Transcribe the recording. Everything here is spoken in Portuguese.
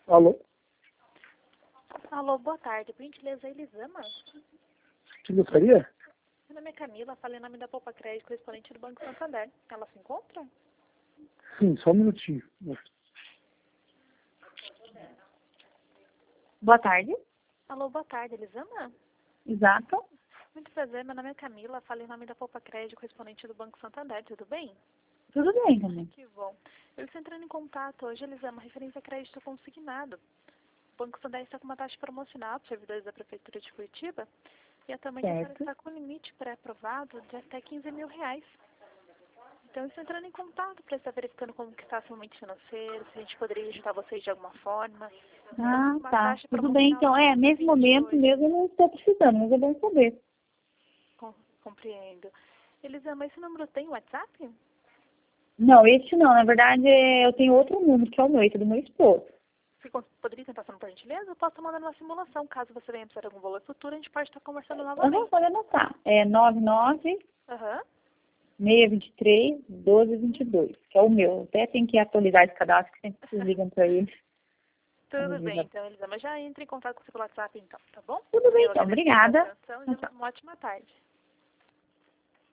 Alô? Alô, boa tarde. Por gentileza, Elisama? Que gostaria? Meu nome é Camila, falei em nome da Poupa Crédito, correspondente do Banco Santander. Ela se encontra? Sim, só um minutinho. Boa tarde. Alô, boa tarde, Elisama? Exato. Muito prazer, meu nome é Camila, falei em nome da Poupa Crédito, correspondente do Banco Santander. Tudo bem? Tudo bem também. Que bom. Eu estou entrando em contato hoje, Elisama, referente a crédito consignado. O Banco Santander está com uma taxa promocional para os servidores da Prefeitura de Curitiba e atualmente a senhora Certo. está com um limite pré-aprovado de até R$ 15.000. Então, eu estou entrando em contato para estar verificando como que está seu momento financeiro, se a gente poderia ajudar vocês de alguma forma. Ah, Uma tá. taxa Tudo bem, então. Nesse momento mesmo eu não estou precisando, mas é bom saber. Compreendo. Elisama, esse número tem WhatsApp? Não, este não. Na verdade, eu tenho outro número, que é o meu, esse é do meu esposo. Você poderia tentar passando por gentileza? Eu posso estar mandando uma simulação. Caso você venha precisar de algum valor futuro, a gente pode estar conversando novamente. Pode anotar. É 99 Aham. 623 1222, que é o meu. Até tem que atualizar esse cadastro, que sempre vocês ligam para ele. Tudo bem, então, Elisama. Já entre em contato com você pelo WhatsApp, então, tá bom? Tudo bem, Eu então. agradeço pela Obrigada. atenção e uma ótima tarde.